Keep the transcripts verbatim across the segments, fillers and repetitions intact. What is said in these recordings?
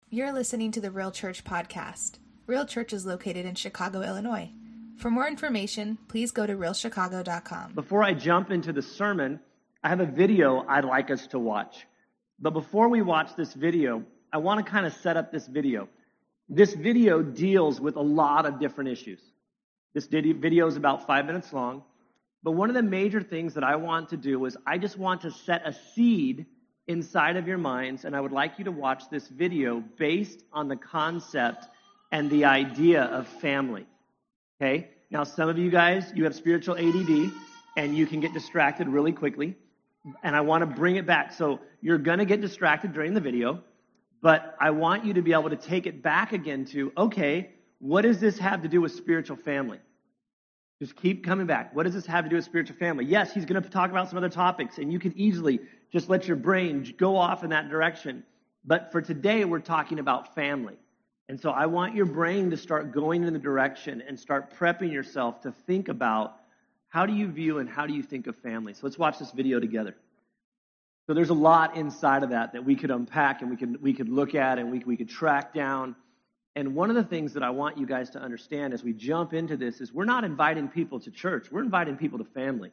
You're listening to the Real Church podcast. Real Church is located in Chicago, Illinois. For more information, please go to real chicago dot com. Before I jump into the sermon, I have a video I'd like us to watch. But before we watch this video, I want to kind of set up this video. This video deals with a lot of different issues. This video is about five minutes long. But one of the major things that I want to do is I just want to set a seed inside of your minds, and I would like you to watch this video based on the concept and the idea of family. Okay? Now, some of you guys, you have spiritual A D D, and you can get distracted really quickly, and I want to bring it back. So you're going to get distracted during the video, but I want you to be able to take it back again to, okay, what does this have to do with spiritual family? Just keep coming back. What does this have to do with spiritual family? Yes, he's going to talk about some other topics, and you can easily just let your brain go off in that direction. But for today, we're talking about family. And so I want your brain to start going in the direction and start prepping yourself to think about how do you view and how do you think of family. So let's watch this video together. So there's a lot inside of that that we could unpack and we could we could look at and we, we could track down. And one of the things that I want you guys to understand as we jump into this is we're not inviting people to church. We're inviting people to family.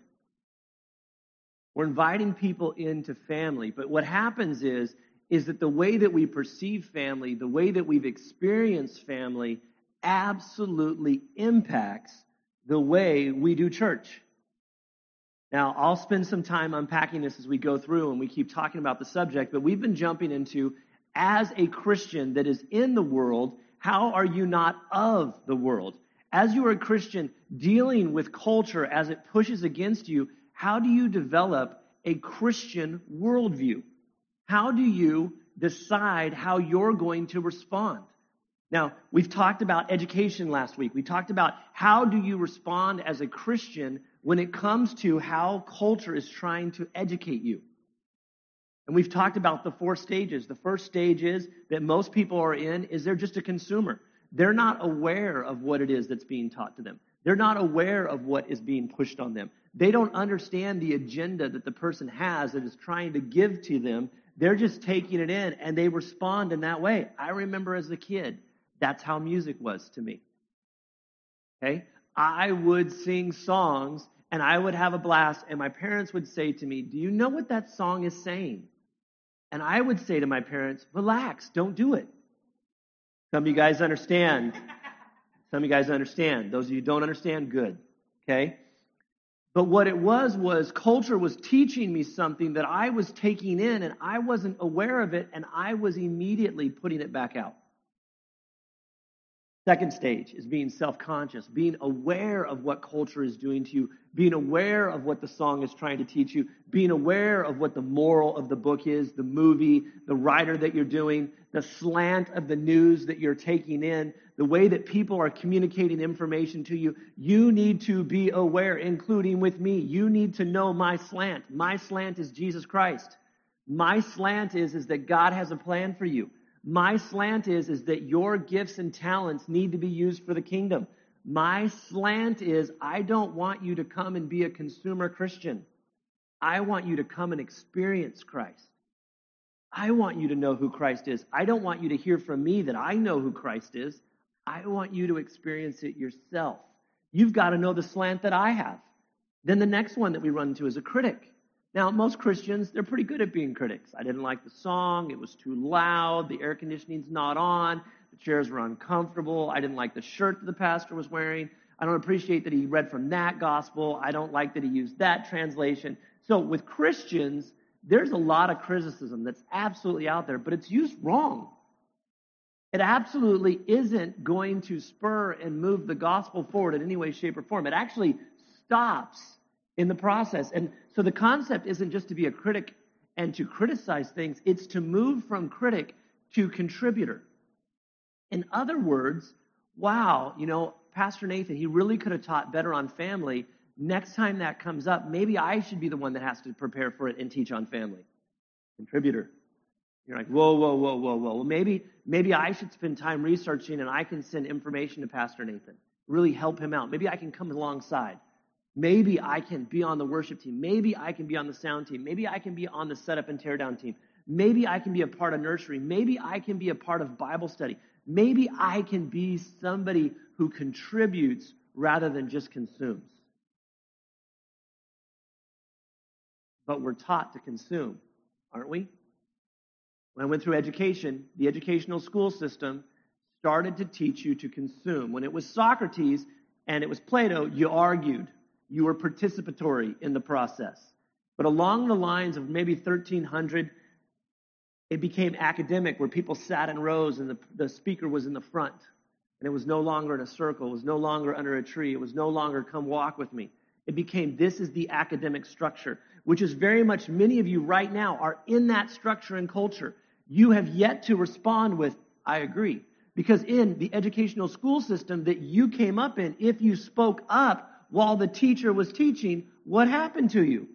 We're inviting people into family. But what happens is, is that the way that we perceive family, the way that we've experienced family, absolutely impacts the way we do church. Now, I'll spend some time unpacking this as we go through and we keep talking about the subject, but we've been jumping into, as a Christian that is in the world, how are you not of the world? As you are a Christian dealing with culture as it pushes against you, how do you develop a Christian worldview? How do you decide how you're going to respond? Now, we've talked about education last week. We talked about how do you respond as a Christian when it comes to how culture is trying to educate you. And we've talked about the four stages. The first stage is that most people are in is they're just a consumer. They're not aware of what it is that's being taught to them. They're not aware of what is being pushed on them. They don't understand the agenda that the person has that is trying to give to them. They're just taking it in, and they respond in that way. I remember as a kid, that's how music was to me. Okay? I would sing songs, and I would have a blast, and my parents would say to me, "Do you know what that song is saying?" And I would say to my parents, "Relax, don't do it." Some of you guys understand. Some of you guys understand. Those of you who don't understand, good. Okay? But what it was, was culture was teaching me something that I was taking in, and I wasn't aware of it, and I was immediately putting it back out. Second stage is being self-conscious, being aware of what culture is doing to you, being aware of what the song is trying to teach you, being aware of what the moral of the book is, the movie, the writer that you're doing, the slant of the news that you're taking in, the way that people are communicating information to you. You need to be aware, including with me. You need to know my slant. My slant is Jesus Christ. My slant is, is that God has a plan for you. My slant is, is that your gifts and talents need to be used for the kingdom. My slant is, I don't want you to come and be a consumer Christian. I want you to come and experience Christ. I want you to know who Christ is. I don't want you to hear from me that I know who Christ is. I want you to experience it yourself. You've got to know the slant that I have. Then the next one that we run into is a critic. Now, most Christians, they're pretty good at being critics. I didn't like the song. It was too loud. The air conditioning's not on. The chairs were uncomfortable. I didn't like the shirt that the pastor was wearing. I don't appreciate that he read from that gospel. I don't like that he used that translation. So with Christians, there's a lot of criticism that's absolutely out there, but it's used wrong. It absolutely isn't going to spur and move the gospel forward in any way, shape, or form. It actually stops in the process. And so the concept isn't just to be a critic and to criticize things. It's to move from critic to contributor. In other words, wow, you know, Pastor Nathan, he really could have taught better on family. Next time that comes up, maybe I should be the one that has to prepare for it and teach on family. Contributor. You're like, whoa, whoa, whoa, whoa, whoa. Well, maybe, maybe I should spend time researching and I can send information to Pastor Nathan. Really help him out. Maybe I can come alongside. Maybe I can be on the worship team. Maybe I can be on the sound team. Maybe I can be on the setup and tear down team. Maybe I can be a part of nursery. Maybe I can be a part of Bible study. Maybe I can be somebody who contributes rather than just consumes. But we're taught to consume, aren't we? When I went through education, the educational school system started to teach you to consume. When it was Socrates and it was Plato, you argued. You were participatory in the process. But along the lines of maybe thirteen hundred, it became academic, where people sat in rows and the, the speaker was in the front. And it was no longer in a circle. It was no longer under a tree. It was no longer, come walk with me. It became, this is the academic structure, which is very much, many of you right now are in that structure and culture. You have yet to respond with, I agree. Because in the educational school system that you came up in, if you spoke up while the teacher was teaching, what happened to you?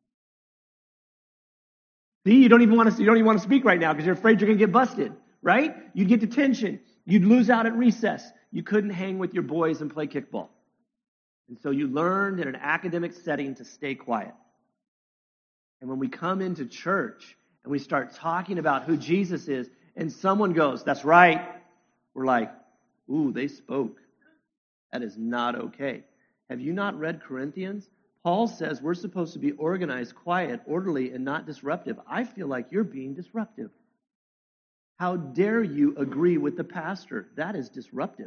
See, you don't even want to, you don't even want to speak right now because you're afraid you're going to get busted, right? You'd get detention. You'd lose out at recess. You couldn't hang with your boys and play kickball. And so you learned in an academic setting to stay quiet. And when we come into church and we start talking about who Jesus is, and someone goes, that's right, we're like, ooh, they spoke. That is not okay. Have you not read Corinthians? Paul says we're supposed to be organized, quiet, orderly, and not disruptive. I feel like you're being disruptive. How dare you agree with the pastor? That is disruptive.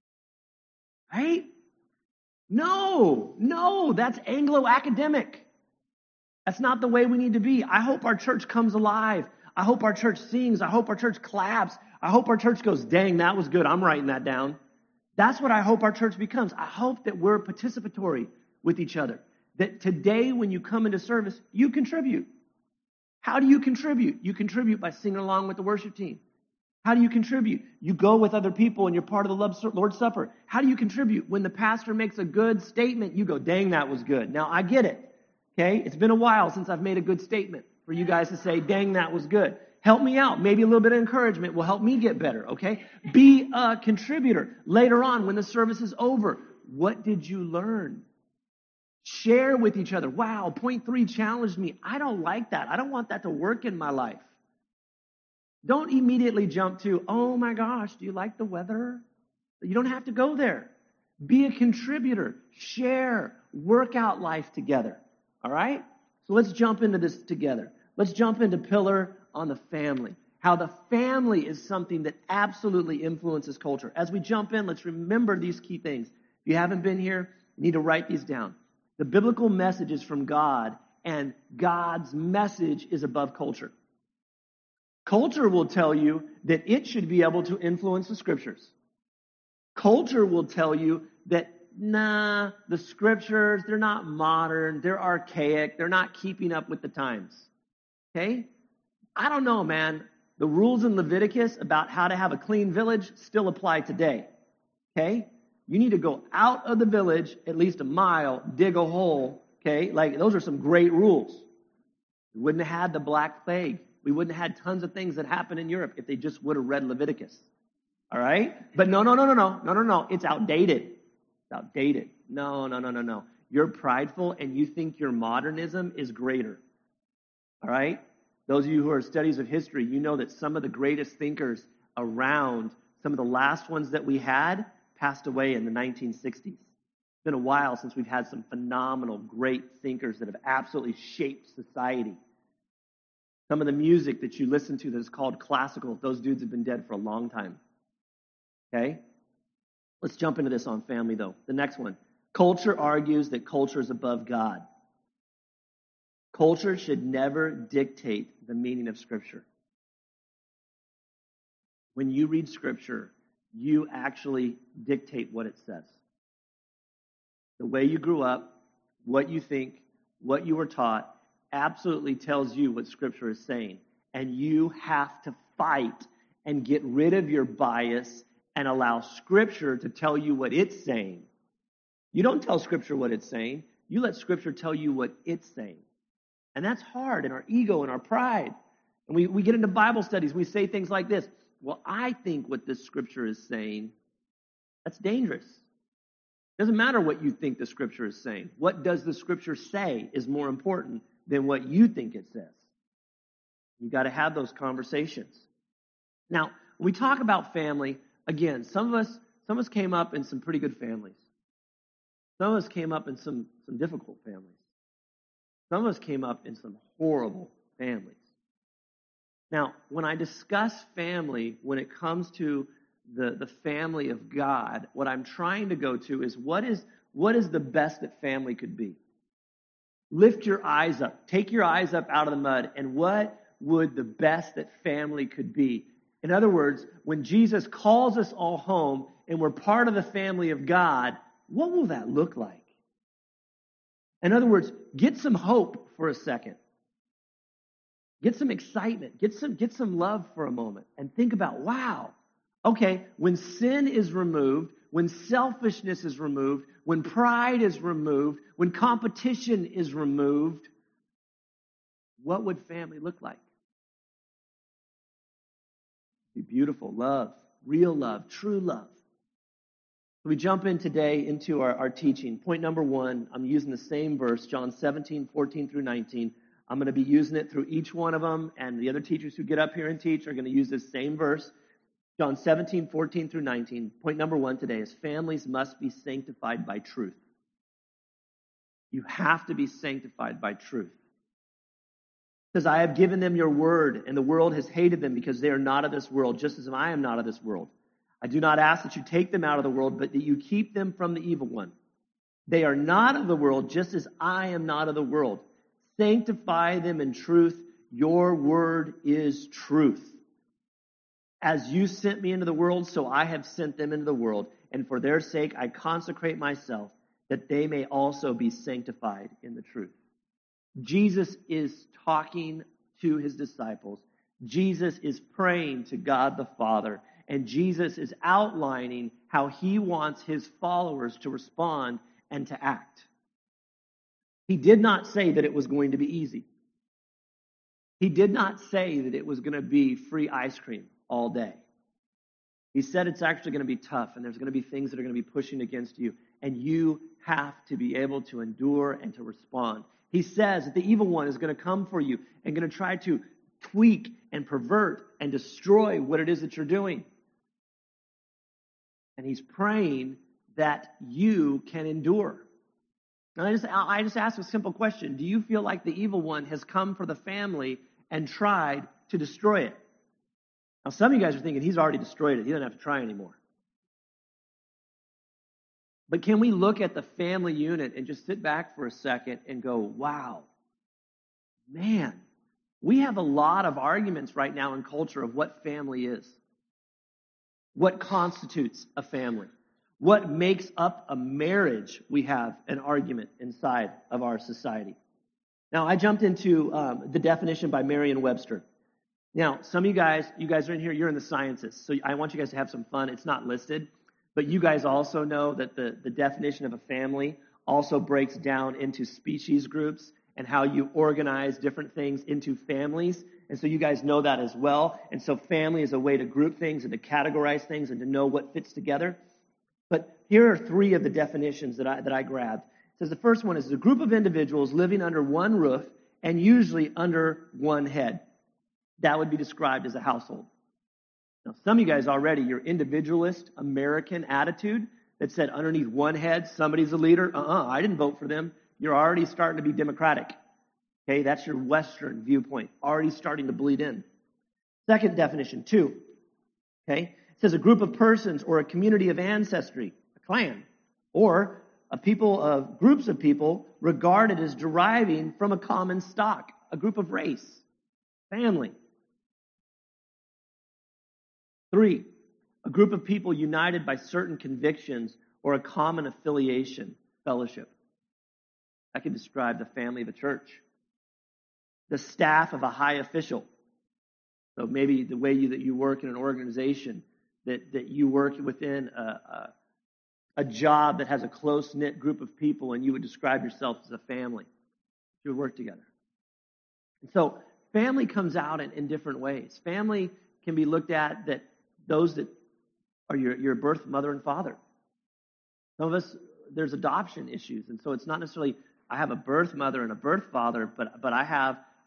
Right? No, no, that's Anglo-academic. That's not the way we need to be. I hope our church comes alive. I hope our church sings. I hope our church claps. I hope our church goes, dang, that was good. I'm writing that down. That's what I hope our church becomes. I hope that we're participatory with each other. That today when you come into service, you contribute. How do you contribute? You contribute by singing along with the worship team. How do you contribute? You go with other people and you're part of the Lord's Supper. How do you contribute? When the pastor makes a good statement, you go, dang, that was good. Now, I get it. Okay? It's been a while since I've made a good statement for you guys to say, dang, that was good. Help me out. Maybe a little bit of encouragement will help me get better, okay? Be a contributor. Later on, when the service is over, what did you learn? Share with each other. Wow, point three challenged me. I don't like that. I don't want that to work in my life. Don't immediately jump to, oh my gosh, do you like the weather? You don't have to go there. Be a contributor. Share. Work out life together. All right? So let's jump into this together. Let's jump into pillar on the family. How the family is something that absolutely influences culture. As we jump in, let's remember these key things. If you haven't been here, you need to write these down. The biblical message is from God, and God's message is above culture. Culture will tell you that it should be able to influence the scriptures. Culture will tell you that, nah, the scriptures, they're not modern, they're archaic, they're not keeping up with the times. Okay? I don't know, man. The rules in Leviticus about how to have a clean village still apply today. Okay? You need to go out of the village at least a mile, dig a hole. Okay? Like, those are some great rules. We wouldn't have had the Black Plague. We wouldn't have had tons of things that happened in Europe if they just would have read Leviticus. All right? But no, no, no, no, no, no, no, no. It's outdated. It's outdated. No, no, no, no, no. You're prideful and you think your modernism is greater. All right? Those of you who are studies of history, you know that some of the greatest thinkers around, some of the last ones that we had, passed away in the nineteen sixties. It's been a while since we've had some phenomenal, great thinkers that have absolutely shaped society. Some of the music that you listen to that is called classical, those dudes have been dead for a long time. Okay? Let's jump into this on family, though. The next one. Culture argues that culture is above God. Culture should never dictate the meaning of Scripture. When you read Scripture, you actually dictate what it says. The way you grew up, what you think, what you were taught, absolutely tells you what Scripture is saying. And you have to fight and get rid of your bias and allow Scripture to tell you what it's saying. You don't tell Scripture what it's saying. You let Scripture tell you what it's saying. And that's hard in our ego and our pride. And we, we get into Bible studies. We say things like this. Well, I think what this Scripture is saying, that's dangerous. It doesn't matter what you think the Scripture is saying. What does the Scripture say is more important than what you think it says. You got to have those conversations. Now, when we talk about family, again, some of us, some of us came up in some pretty good families. Some of us came up in some, some difficult families. Some of us came up in some horrible families. Now, when I discuss family, when it comes to the, the family of God, what I'm trying to go to is what is what is the best that family could be? Lift your eyes up. Take your eyes up out of the mud. And what would the best that family could be? In other words, when Jesus calls us all home and we're part of the family of God, what will that look like? In other words, get some hope for a second. Get some excitement. Get some, get some love for a moment. And think about, wow, okay, when sin is removed, when selfishness is removed, when pride is removed, when competition is removed, what would family look like? Be beautiful, love, real love, true love. So we jump in today into our, our teaching. Point number one, I'm using the same verse, John seventeen, fourteen through nineteen. I'm going to be using it through each one of them, and the other teachers who get up here and teach are going to use this same verse. John seventeen, fourteen through nineteen. Point number one today is families must be sanctified by truth. You have to be sanctified by truth. It says, I have given them your word, and the world has hated them because they are not of this world, just as I am not of this world. I do not ask that you take them out of the world, but that you keep them from the evil one. They are not of the world, just as I am not of the world. Sanctify them in truth. Your word is truth. As you sent me into the world, so I have sent them into the world. And for their sake, I consecrate myself, that they may also be sanctified in the truth. Jesus is talking to his disciples. Jesus is praying to God the Father. And Jesus is outlining how he wants his followers to respond and to act. He did not say that it was going to be easy. He did not say that it was going to be free ice cream all day. He said it's actually going to be tough, and there's going to be things that are going to be pushing against you, and you have to be able to endure and to respond. He says that the evil one is going to come for you and going to try to tweak and pervert and destroy what it is that you're doing. And he's praying that you can endure. And I just, I just ask a simple question. Do you feel like the evil one has come for the family and tried to destroy it? Now, some of you guys are thinking he's already destroyed it. He doesn't have to try anymore. But can we look at the family unit and just sit back for a second and go, wow, man, we have a lot of arguments right now in culture of what family is. What constitutes a family? What makes up a marriage? We have an argument inside of our society. Now, I jumped into um, the definition by Merriam-Webster. Now, some of you guys, you guys are in here, you're in the sciences, so I want you guys to have some fun. It's not listed, but you guys also know that the, the definition of a family also breaks down into species groups and how you organize different things into families. And so you guys know that as well. And so family is a way to group things and to categorize things and to know what fits together. But here are three of the definitions that I, that I grabbed. It says the first one is a group of individuals living under one roof and usually under one head. That would be described as a household. Now, some of you guys already, your individualist American attitude that said underneath one head, somebody's a leader. Uh-uh, I didn't vote for them. You're already starting to be democratic. Okay, that's your Western viewpoint, already starting to bleed in. Second definition, two. Okay, it says a group of persons or a community of ancestry, a clan, or a people of groups of people regarded as deriving from a common stock, a group of race, family. Three, a group of people united by certain convictions or a common affiliation, fellowship. I can describe the family of a church. The staff of a high official. So maybe the way you, that you work in an organization, that, that you work within a, a, a job that has a close-knit group of people, and you would describe yourself as a family. You would work together. And so family comes out in, in different ways. Family can be looked at that those that are your, your birth mother and father. Some of us, there's adoption issues, and so it's not necessarily I have a birth mother and a birth father, but but I have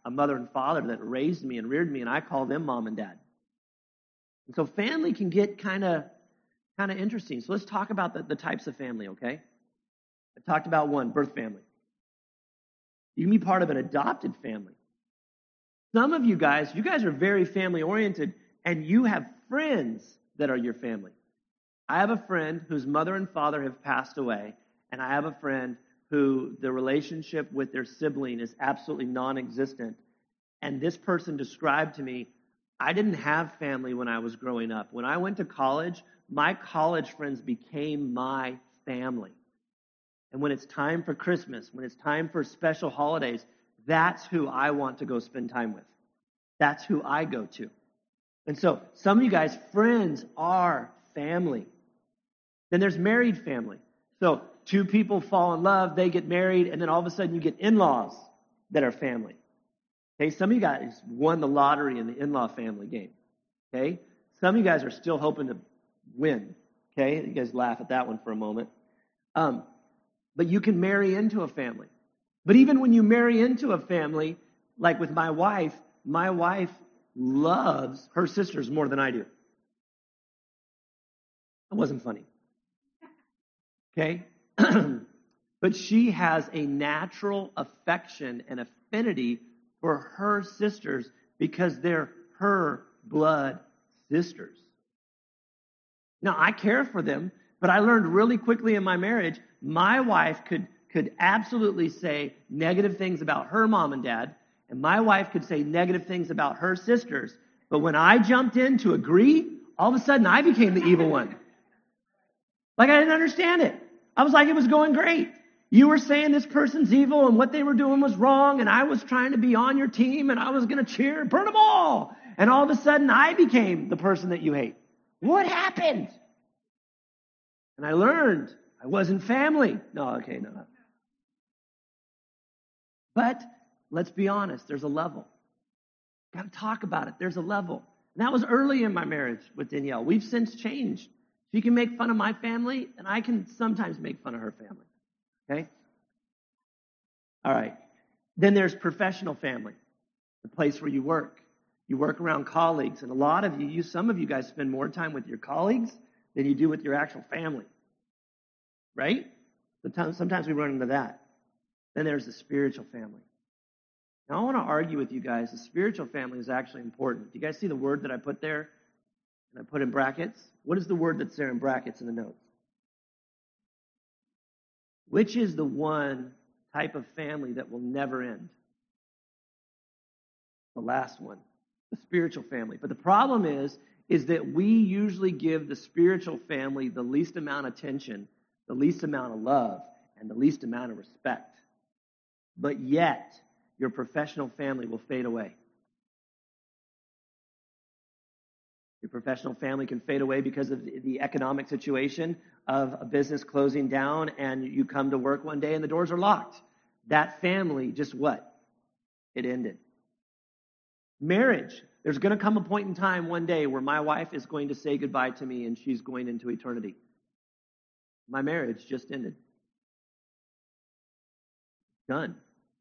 a mother and father that raised me and reared me, and I call them mom and dad. And so family can get kind of kind of interesting. So let's talk about the, the types of family, okay? I talked about one, birth family. You can be part of an adopted family. Some of you guys, you guys are very family-oriented, and you have friends that are your family. I have a friend whose mother and father have passed away, and I have a friend who the relationship with their sibling is absolutely non-existent. And this person described to me, I didn't have family when I was growing up. When I went to college, my college friends became my family. And when it's time for Christmas, when it's time for special holidays, that's who I want to go spend time with. That's who I go to. And so some of you guys, friends are family. Then there's married family. So two people fall in love, they get married, and then all of a sudden you get in-laws that are family. Okay, some of you guys won the lottery in the in-law family game. Okay, some of you guys are still hoping to win. Okay, you guys laugh at that one for a moment. Um, but you can marry into a family. But even when you marry into a family, like with my wife, my wife loves her sisters more than I do. It wasn't funny. Okay? But she has a natural affection and affinity for her sisters because they're her blood sisters. Now, I care for them, but I learned really quickly in my marriage, my wife could, could absolutely say negative things about her mom and dad, and my wife could say negative things about her sisters. But when I jumped in to agree, all of a sudden I became the evil one. Like I didn't understand it. I was like, it was going great. You were saying this person's evil and what they were doing was wrong, and I was trying to be on your team, and I was going to cheer, burn them all. And all of a sudden, I became the person that you hate. What happened? And I learned I wasn't family. No, okay, no. But let's be honest, there's a level. Got to talk about it. There's a level. And that was early in my marriage with Danielle. We've since changed. She can make fun of my family, and I can sometimes make fun of her family. Okay? All right. Then there's professional family, the place where you work. You work around colleagues, and a lot of you, you, some of you guys spend more time with your colleagues than you do with your actual family. Right? Sometimes, sometimes we run into that. Then there's the spiritual family. Now, I want to argue with you guys. The spiritual family is actually important. Do you guys see the word that I put there? And I put in brackets? What is the word that's there in brackets in the notes? Which is the one type of family that will never end? The last one, the spiritual family. But the problem is, is that we usually give the spiritual family the least amount of attention, the least amount of love, and the least amount of respect. But yet, your professional family will fade away. Your professional family can fade away because of the economic situation of a business closing down, and you come to work one day and the doors are locked. That family, just what? It ended. Marriage. There's going to come a point in time one day where my wife is going to say goodbye to me and she's going into eternity. My marriage just ended. Done.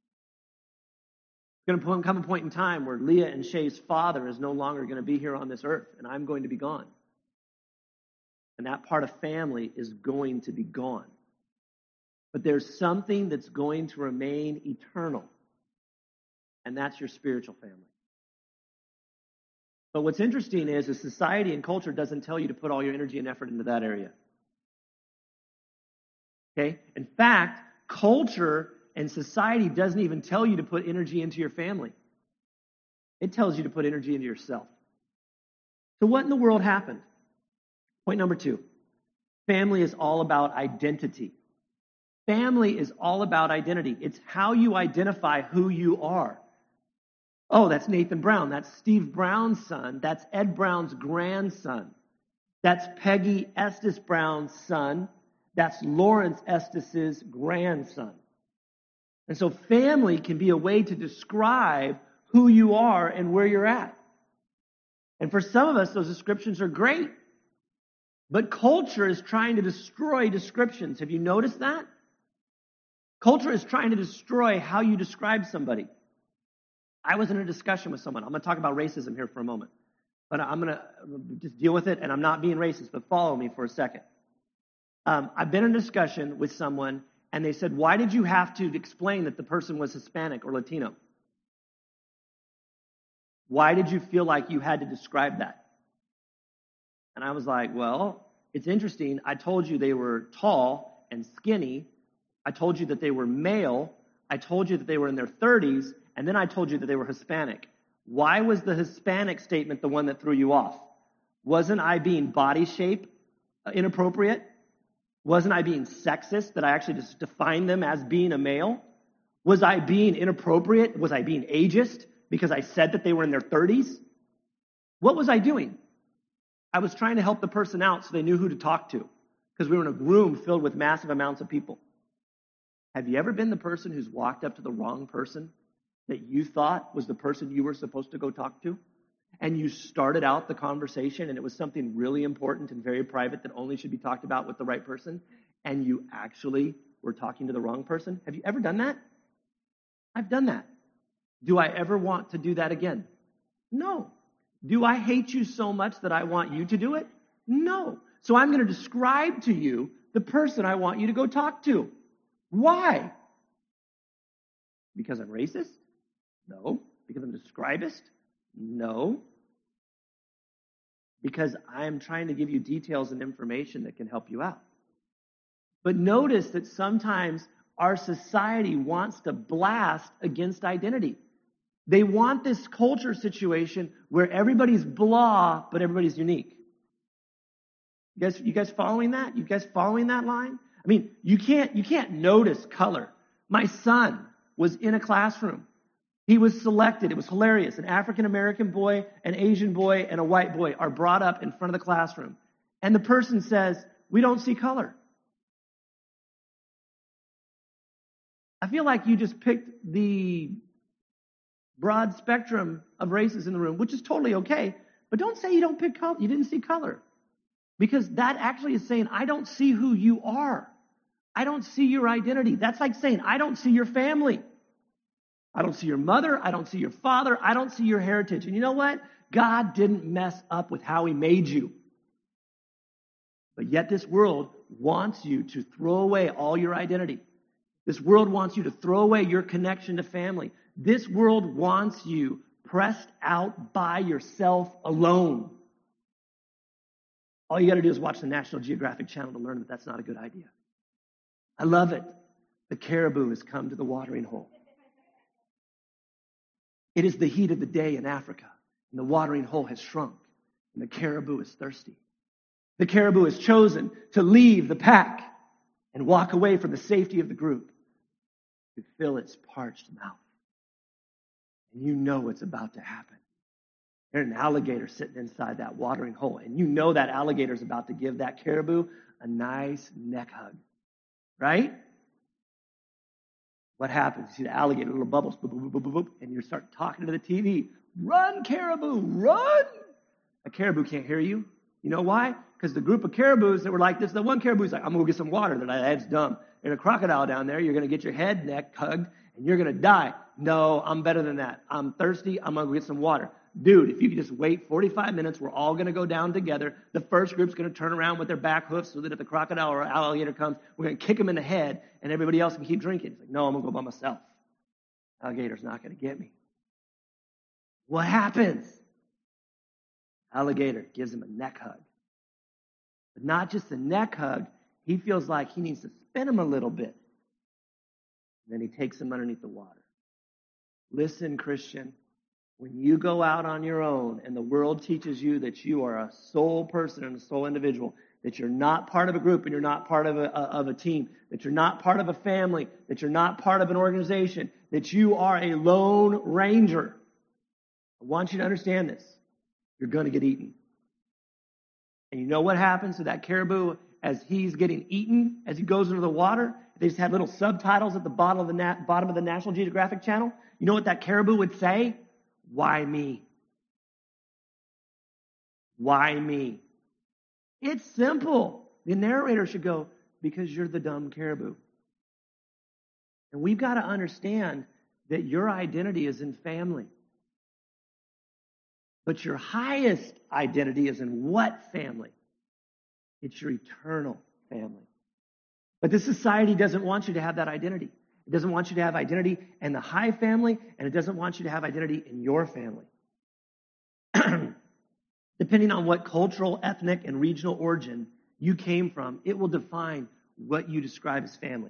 It's going to come a point in time where Leah and Shay's father is no longer going to be here on this earth, and I'm going to be gone. And that part of family is going to be gone. But there's something that's going to remain eternal, and that's your spiritual family. But what's interesting is, is society and culture doesn't tell you to put all your energy and effort into that area. Okay? In fact, culture and society doesn't even tell you to put energy into your family. It tells you to put energy into yourself. So what in the world happened? Point number two. Family is all about identity. Family is all about identity. It's how you identify who you are. Oh, that's Nathan Brown. That's Steve Brown's son. That's Ed Brown's grandson. That's Peggy Estes Brown's son. That's Lawrence Estes' grandson. And so family can be a way to describe who you are and where you're at. And for some of us, those descriptions are great. But culture is trying to destroy descriptions. Have you noticed that? Culture is trying to destroy how you describe somebody. I was in a discussion with someone. I'm going to talk about racism here for a moment. But I'm going to just deal with it, and I'm not being racist, but follow me for a second. Um, I've been in a discussion with someone, and they said, why did you have to explain that the person was Hispanic or Latino? Why did you feel like you had to describe that? And I was like, well, it's interesting. I told you they were tall and skinny. I told you that they were male. I told you that they were in their thirties, and then I told you that they were Hispanic. Why was the Hispanic statement the one that threw you off? Wasn't I being body shape inappropriate? Wasn't I being sexist that I actually just defined them as being a male? Was I being inappropriate? Was I being ageist because I said that they were in their thirties? What was I doing? I was trying to help the person out so they knew who to talk to, because we were in a room filled with massive amounts of people. Have you ever been the person who's walked up to the wrong person that you thought was the person you were supposed to go talk to? And you started out the conversation and it was something really important and very private that only should be talked about with the right person, and you actually were talking to the wrong person? Have you ever done that? I've done that. Do I ever want to do that again? No. Do I hate you so much that I want you to do it? No. So I'm going to describe to you the person I want you to go talk to. Why? Because I'm racist? No. Because I'm a describist? No. Because I'm trying to give you details and information that can help you out. But notice that sometimes our society wants to blast against identity. They want this culture situation where everybody's blah, but everybody's unique. You guys, you guys following that? You guys following that line? I mean, you can't, you can't notice color. My son was in a classroom. He was selected. It was hilarious. An African-American boy, an Asian boy, and a white boy are brought up in front of the classroom. And the person says, we don't see color. I feel like you just picked the broad spectrum of races in the room, which is totally okay. But don't say you don't pick color. You didn't see color. Because that actually is saying, I don't see who you are. I don't see your identity. That's like saying, I don't see your family. I don't see your mother. I don't see your father. I don't see your heritage. And you know what? God didn't mess up with how he made you. But yet this world wants you to throw away all your identity. This world wants you to throw away your connection to family. This world wants you pressed out by yourself alone. All you got to do is watch the National Geographic Channel to learn that that's not a good idea. I love it. The caribou has come to the watering hole. It is the heat of the day in Africa, and the watering hole has shrunk, and the caribou is thirsty. The caribou has chosen to leave the pack and walk away from the safety of the group to fill its parched mouth. And you know what's about to happen. There's an alligator sitting inside that watering hole, and you know that alligator is about to give that caribou a nice neck hug, right? What happens? You see the alligator, little bubbles, boop, boop, boop, boop, boop, and you start talking to the T V. Run, caribou, run! A caribou can't hear you. You know why? Because the group of caribous that were like this, the one caribou's like, I'm going to go get some water. They're like, that's dumb. There's a crocodile down there. You're going to get your head, neck hugged, and you're going to die. No, I'm better than that. I'm thirsty. I'm going to go get some water. Dude, if you could just wait forty-five minutes, we're all going to go down together. The first group's going to turn around with their back hoofs so that if the crocodile or alligator comes, we're going to kick him in the head, and everybody else can keep drinking. It's like, no, I'm going to go by myself. Alligator's not going to get me. What happens? Alligator gives him a neck hug. But not just a neck hug. He feels like he needs to spin him a little bit. And then he takes him underneath the water. Listen, Christian, when you go out on your own and the world teaches you that you are a sole person and a sole individual, that you're not part of a group and you're not part of a, of a team, that you're not part of a family, that you're not part of an organization, that you are a lone ranger, I want you to understand this. You're going to get eaten. And you know what happens to that caribou as he's getting eaten, as he goes into the water? They just had little subtitles at the bottom of the, na- bottom of the National Geographic Channel. You know what that caribou would say? Why me? Why me? It's simple. The narrator should go, because you're the dumb caribou. And we've got to understand that your identity is in family. But your highest identity is in what family? It's your eternal family. But this society doesn't want you to have that identity. It doesn't want you to have identity in the high family, and it doesn't want you to have identity in your family. Depending on what cultural, ethnic, and regional origin you came from, it will define what you describe as family.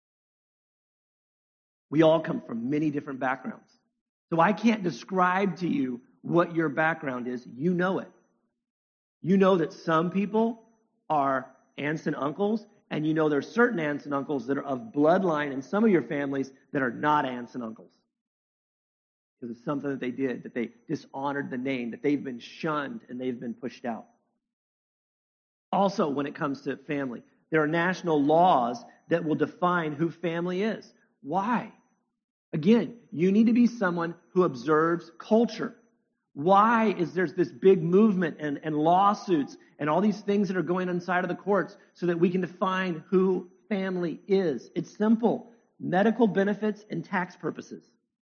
We all come from many different backgrounds. So I can't describe to you what your background is. You know it. You know that some people are aunts and uncles, and you know there are certain aunts and uncles that are of bloodline in some of your families that are not aunts and uncles. Because it's something that they did, that they dishonored the name, that they've been shunned and they've been pushed out. Also, when it comes to family, there are national laws that will define who family is. Why? Again, you need to be someone who observes culture. Why is there's this big movement and, and lawsuits and all these things that are going inside of the courts so that we can define who family is? It's simple. Medical benefits and tax purposes.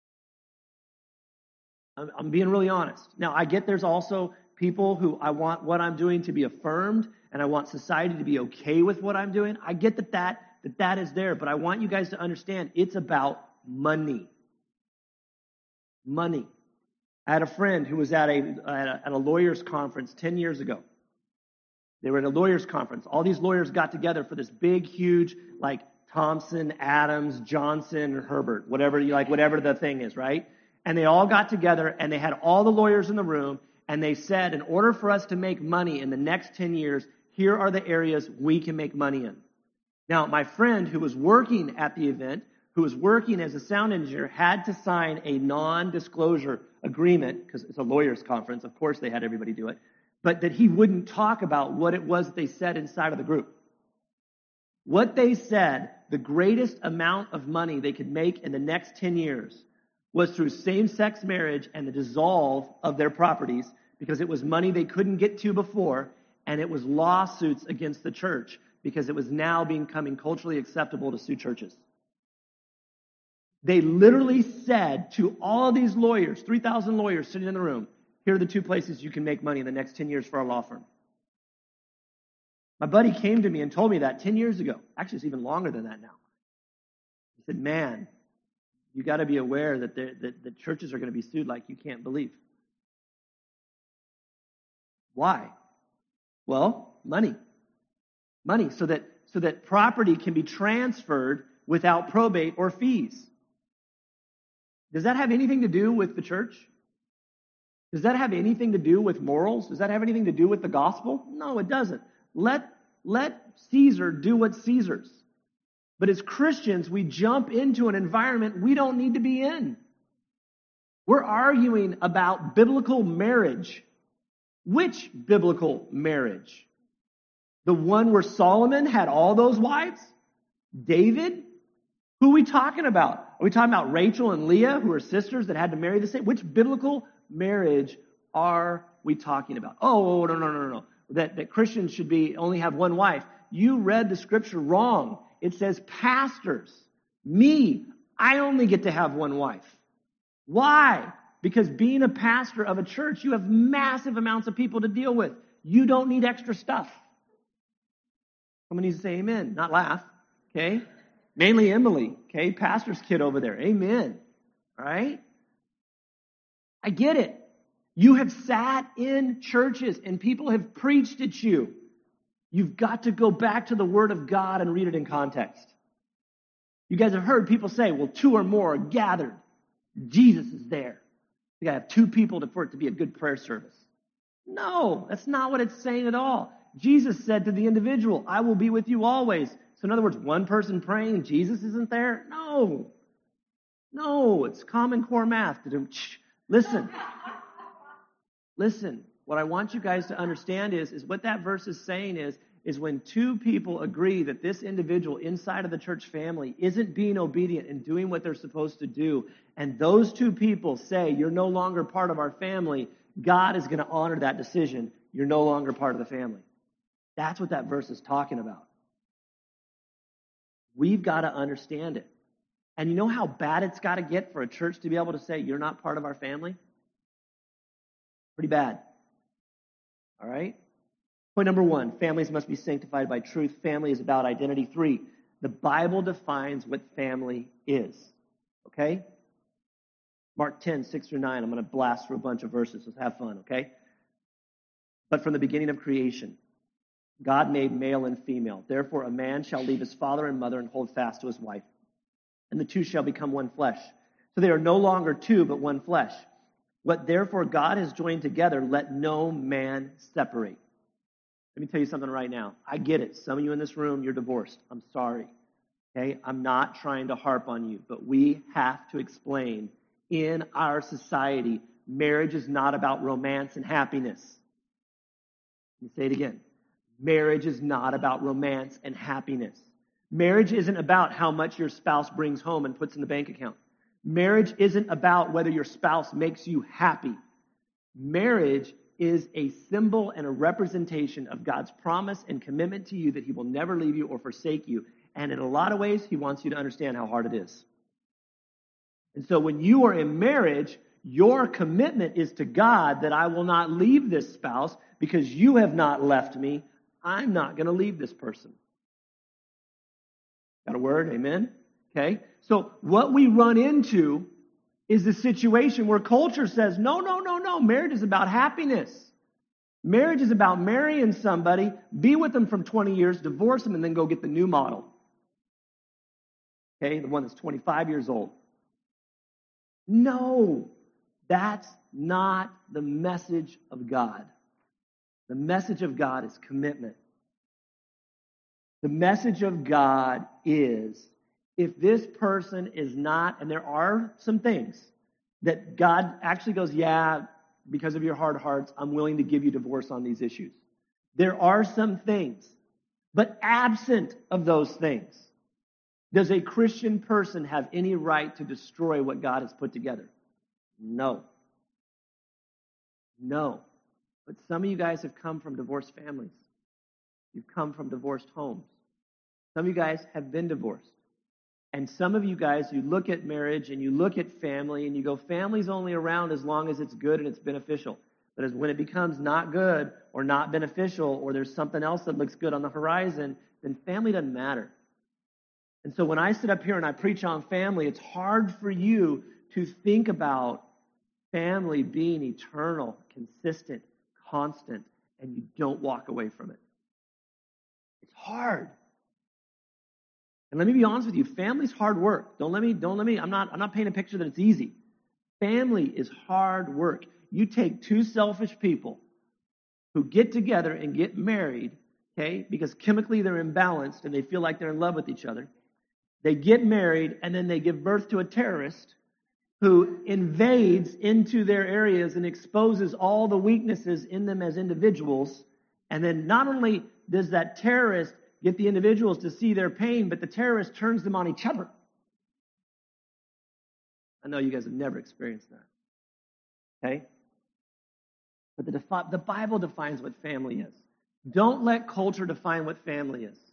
I'm, I'm being really honest. Now, I get there's also people who I want what I'm doing to be affirmed and I want society to be okay with what I'm doing. I get that that, that, that is there, but I want you guys to understand it's about money. Money. I had a friend who was at a, at a, at a lawyer's conference ten years ago. They were at a lawyer's conference. All these lawyers got together for this big, huge, like Thompson, Adams, Johnson, or Herbert, whatever you like, whatever the thing is, right? And they all got together and they had all the lawyers in the room and they said, in order for us to make money in the next ten years, here are the areas we can make money in. Now, my friend who was working at the event, who was working as a sound engineer, had to sign a non-disclosure agreement, because it's a lawyer's conference, of course they had everybody do it, but that he wouldn't talk about what it was that they said inside of the group. What they said, the greatest amount of money they could make in the next ten years was through same-sex marriage and the dissolve of their properties, because it was money they couldn't get to before, and it was lawsuits against the church, because it was now becoming culturally acceptable to sue churches. They literally said to all of these lawyers, three thousand lawyers sitting in the room, here are the two places you can make money in the next ten years for our law firm. My buddy came to me and told me that ten years ago. Actually, it's even longer than that now. He said, man, you got to be aware that, that the churches are going to be sued like you can't believe. Why? Well, money. Money, so that, so that property can be transferred without probate or fees. Does that have anything to do with the church? Does that have anything to do with morals? Does that have anything to do with the gospel? No, it doesn't. Let, let Caesar do what's Caesar's. But as Christians, we jump into an environment we don't need to be in. We're arguing about biblical marriage. Which biblical marriage? The one where Solomon had all those wives? David? Who are we talking about? Are we talking about Rachel and Leah, who are sisters that had to marry the same? Which biblical marriage are we talking about? Oh, no, no, no, no. That, that Christians should be only have one wife. You read the scripture wrong. It says pastors. Me, I only get to have one wife. Why? Because being a pastor of a church, you have massive amounts of people to deal with. You don't need extra stuff. Someone needs to say amen, not laugh. Okay? Mainly Emily, okay? Pastor's kid over there. Amen. All right? I get it. You have sat in churches and people have preached at you. You've got to go back to the Word of God and read it in context. You guys have heard people say, well, two or more are gathered. Jesus is there. You got to have two people to, for it to be a good prayer service. No, that's not what it's saying at all. Jesus said to the individual, I will be with you always. So in other words, one person praying and Jesus isn't there? No. No, it's Common Core math. Listen. Listen. What I want you guys to understand is, is what that verse is saying is, is when two people agree that this individual inside of the church family isn't being obedient and doing what they're supposed to do, and those two people say, you're no longer part of our family, God is going to honor that decision. You're no longer part of the family. That's what that verse is talking about. We've got to understand it. And you know how bad it's got to get for a church to be able to say, you're not part of our family? Pretty bad. All right? Point number one, families must be sanctified by truth. Family is about identity. Three, the Bible defines what family is. Okay? Mark ten, six through nine. I'm going to blast through a bunch of verses. Let's have fun, okay? But from the beginning of creation, God made male and female. Therefore, a man shall leave his father and mother and hold fast to his wife, and the two shall become one flesh. So they are no longer two, but one flesh. What therefore God has joined together, let no man separate. Let me tell you something right now. I get it. Some of you in this room, you're divorced. I'm sorry. Okay? I'm not trying to harp on you, but we have to explain in our society, marriage is not about romance and happiness. Let me say it again. Marriage is not about romance and happiness. Marriage isn't about how much your spouse brings home and puts in the bank account. Marriage isn't about whether your spouse makes you happy. Marriage is a symbol and a representation of God's promise and commitment to you that he will never leave you or forsake you. And in a lot of ways, he wants you to understand how hard it is. And so when you are in marriage, your commitment is to God that I will not leave this spouse because you have not left me. I'm not going to leave this person. Got a word? Amen? Okay. So what we run into is the situation where culture says, no, no, no, no. Marriage is about happiness. Marriage is about marrying somebody, be with them from twenty years, divorce them, and then go get the new model. Okay, the one that's twenty-five years old. No, that's not the message of God. The message of God is commitment. The message of God is, if this person is not, and there are some things that God actually goes, yeah, because of your hard hearts, I'm willing to give you divorce on these issues. There are some things, but absent of those things, does a Christian person have any right to destroy what God has put together? No. No. But some of you guys have come from divorced families. You've come from divorced homes. Some of you guys have been divorced. And some of you guys, you look at marriage and you look at family and you go, family's only around as long as it's good and it's beneficial. But as when it becomes not good or not beneficial or there's something else that looks good on the horizon, then family doesn't matter. And so when I sit up here and I preach on family, it's hard for you to think about family being eternal, consistent, constant, and you don't walk away from it. It's hard. And let me be honest with you, family's hard work. Don't let me, don't let me, I'm not, I'm not painting a picture that it's easy. Family is hard work. You take two selfish people who get together and get married, okay, because chemically they're imbalanced and they feel like they're in love with each other. They get married and then they give birth to a terrorist who invades into their areas and exposes all the weaknesses in them as individuals. And then not only does that terrorist get the individuals to see their pain, but the terrorist turns them on each other. I know you guys have never experienced that. Okay? But the, defi- the Bible defines what family is. Don't let culture define what family is.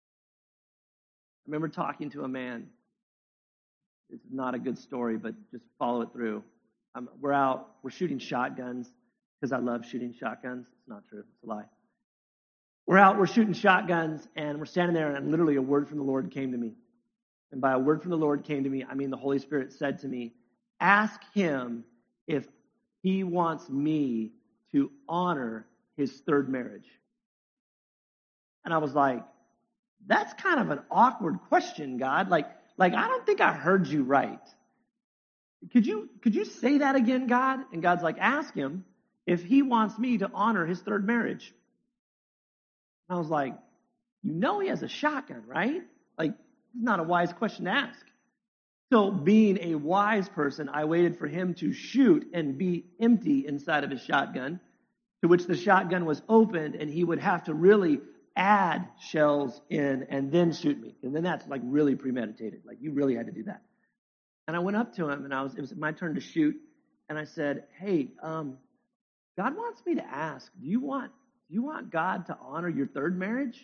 I remember talking to a man. It's not a good story, but just follow it through. Um, we're out, we're shooting shotguns because I love shooting shotguns. It's not true. It's a lie. We're out, we're shooting shotguns, and we're standing there, and literally a word from the Lord came to me. And by a word from the Lord came to me, I mean the Holy Spirit said to me, ask him if he wants me to honor his third marriage. And I was like, that's kind of an awkward question, God. Like, like I don't think I heard you right. Could you, could you say that again, God? And God's like, ask him if he wants me to honor his third marriage. I was like, you know he has a shotgun, right? Like, it's not a wise question to ask. So being a wise person, I waited for him to shoot and be empty inside of his shotgun, to which the shotgun was opened, and he would have to really add shells in and then shoot me. And then that's like really premeditated. Like, you really had to do that. And I went up to him, and I was it was my turn to shoot, and I said, hey, um, God wants me to ask, do you want Do you want God to honor your third marriage?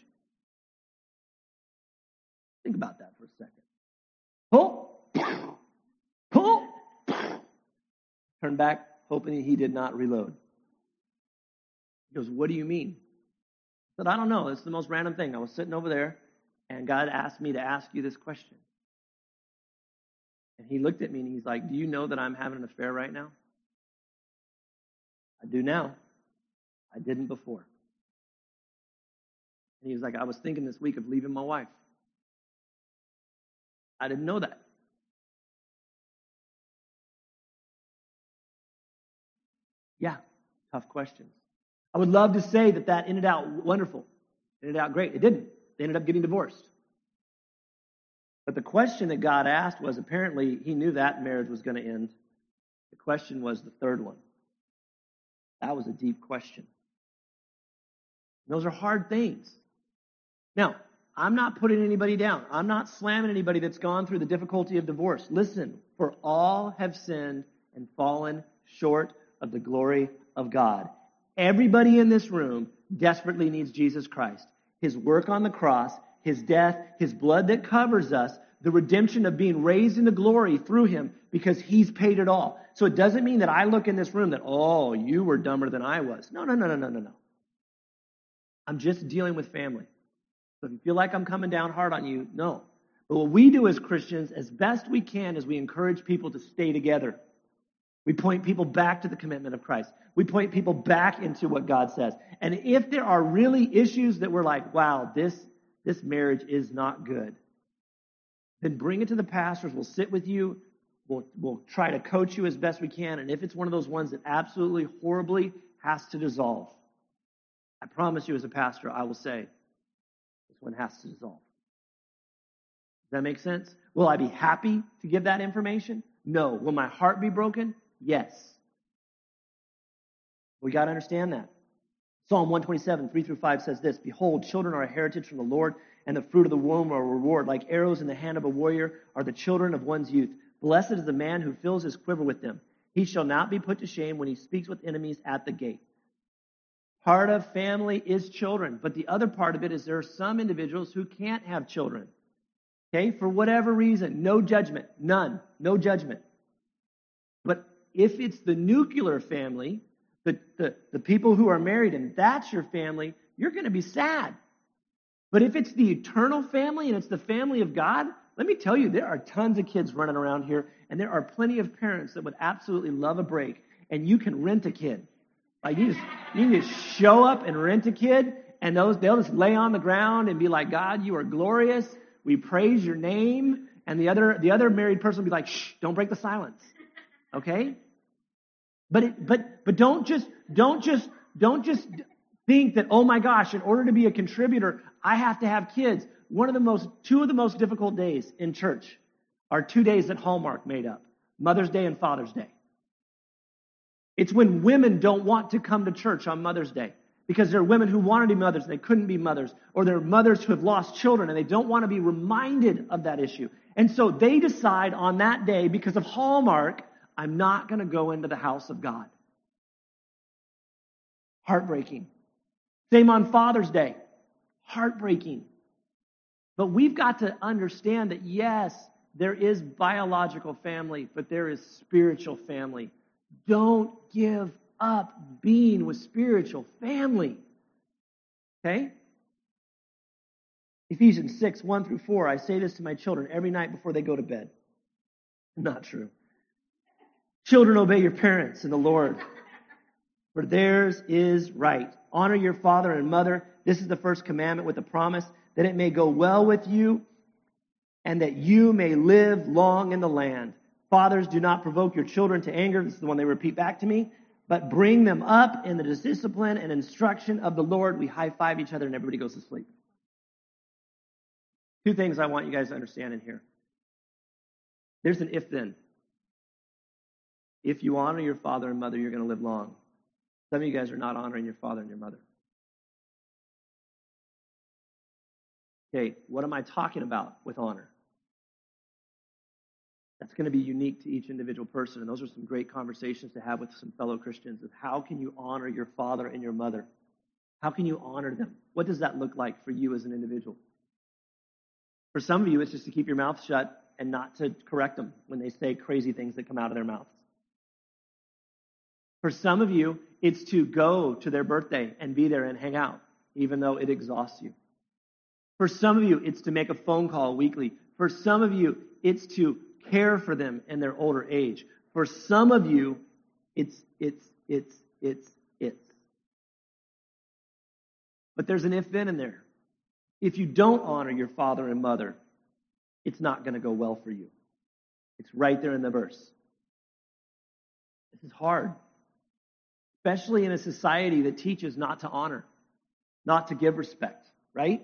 Think about that for a second. Pull. Pull. Turn back, hoping he did not reload. He goes, what do you mean? I said, I don't know. It's the most random thing. I was sitting over there, and God asked me to ask you this question. And he looked at me, and he's like, do you know that I'm having an affair right now? I do now. I didn't before. And he was like, I was thinking this week of leaving my wife. I didn't know that. Yeah, tough questions. I would love to say that that ended out wonderful, ended out great. It didn't. They ended up getting divorced. But the question that God asked was, apparently he knew that marriage was going to end. The question was the third one. That was a deep question. Those are hard things. Now, I'm not putting anybody down. I'm not slamming anybody that's gone through the difficulty of divorce. Listen, for all have sinned and fallen short of the glory of God. Everybody in this room desperately needs Jesus Christ. His work on the cross, his death, his blood that covers us, the redemption of being raised into glory through him because he's paid it all. So it doesn't mean that I look in this room that, oh, you were dumber than I was. No, no, no, no, no, no, no. I'm just dealing with family. So if you feel like I'm coming down hard on you, no. But what we do as Christians, as best we can, is we encourage people to stay together. We point people back to the commitment of Christ. We point people back into what God says. And if there are really issues that we're like, wow, this, this marriage is not good, then bring it to the pastors. We'll sit with you. We'll, we'll try to coach you as best we can. And if it's one of those ones that absolutely horribly has to dissolve, I promise you as a pastor, I will say, this one has to dissolve. Does that make sense? Will I be happy to give that information? No. Will my heart be broken? Yes. We got to understand that. Psalm one twenty-seven, three through five says this, behold, children are a heritage from the Lord, and the fruit of the womb are a reward. Like arrows in the hand of a warrior are the children of one's youth. Blessed is the man who fills his quiver with them. He shall not be put to shame when he speaks with enemies at the gate. Part of family is children, but the other part of it is there are some individuals who can't have children. Okay, for whatever reason, no judgment, none, no judgment. But if it's the nuclear family, the, the, the people who are married and that's your family, you're going to be sad. But if it's the eternal family and it's the family of God, let me tell you, there are tons of kids running around here, and there are plenty of parents that would absolutely love a break, and you can rent a kid. Like you just, you can just show up and rent a kid, and those they'll just lay on the ground and be like, God, you are glorious. We praise your name. And the other the other married person will be like, shh, don't break the silence. Okay? But it, but but don't just don't just don't just think that, oh my gosh, in order to be a contributor, I have to have kids. One of the most two of the most difficult days in church are two days that Hallmark made up: Mother's Day and Father's Day. It's when women don't want to come to church on Mother's Day because there are women who wanted to be mothers and they couldn't be mothers, or there are mothers who have lost children and they don't want to be reminded of that issue. And so they decide on that day, because of Hallmark, I'm not going to go into the house of God. Heartbreaking. Same on Father's Day. Heartbreaking. But we've got to understand that, yes, there is biological family, but there is spiritual family. Don't give up being with spiritual family. Okay? Ephesians six, one through four, I say this to my children every night before they go to bed. Not true. Children, obey your parents in the Lord, for theirs is right. Honor your father and mother. This is the first commandment with the promise that it may go well with you and that you may live long in the land. Fathers, do not provoke your children to anger. This is the one they repeat back to me. But bring them up in the discipline and instruction of the Lord. We high-five each other and everybody goes to sleep. Two things I want you guys to understand in here. There's an if-then. If you honor your father and mother, you're going to live long. Some of you guys are not honoring your father and your mother. Okay, what am I talking about with honor? That's going to be unique to each individual person. And those are some great conversations to have with some fellow Christians of how can you honor your father and your mother? How can you honor them? What does that look like for you as an individual? For some of you, it's just to keep your mouth shut and not to correct them when they say crazy things that come out of their mouths. For some of you, it's to go to their birthday and be there and hang out, even though it exhausts you. For some of you, it's to make a phone call weekly. For some of you, it's to care for them in their older age. For some of you, it's, it's, it's, it's, it's. But there's an if-then in there. If you don't honor your father and mother, it's not going to go well for you. It's right there in the verse. This is hard, especially in a society that teaches not to honor, not to give respect, right?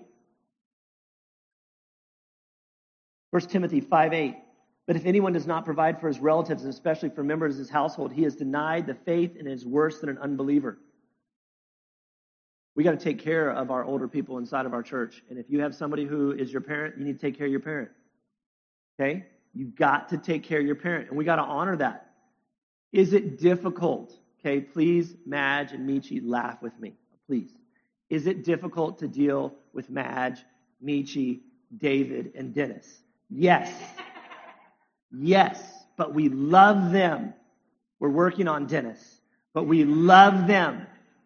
First Timothy five eight. But if anyone does not provide for his relatives, and especially for members of his household, he has denied the faith and is worse than an unbeliever. We got to take care of our older people inside of our church. And if you have somebody who is your parent, you need to take care of your parent. Okay? You've got to take care of your parent. And we got to honor that. Is it difficult? Okay, please, Madge and Michi, laugh with me. Please. Is it difficult to deal with Madge, Michi, David, and Dennis? Yes. Yes. But we love them. We're working on Dennis. But we love them.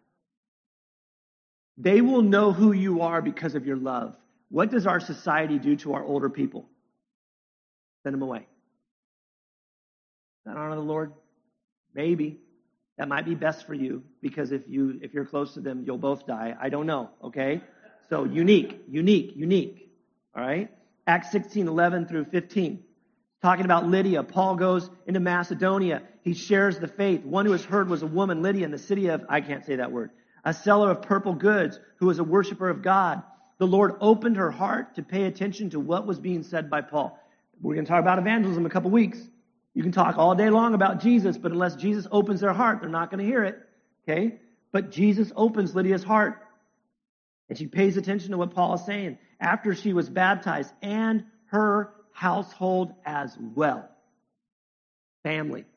They will know who you are because of your love. What does our society do to our older people? Send them away. Does that honor the Lord? Maybe. That might be best for you, because if you if you're close to them, you'll both die. I don't know, okay? So unique, unique, unique. All right? Acts sixteen, eleven through fifteen. Talking about Lydia. Paul goes into Macedonia. He shares the faith. One who was heard was a woman, Lydia, in the city of, I can't say that word, a seller of purple goods, who was a worshiper of God. The Lord opened her heart to pay attention to what was being said by Paul. We're going to talk about evangelism in a couple weeks. You can talk all day long about Jesus, but unless Jesus opens their heart, they're not going to hear it. Okay? But Jesus opens Lydia's heart. And she pays attention to what Paul is saying. After she was baptized, and her household as well. Family.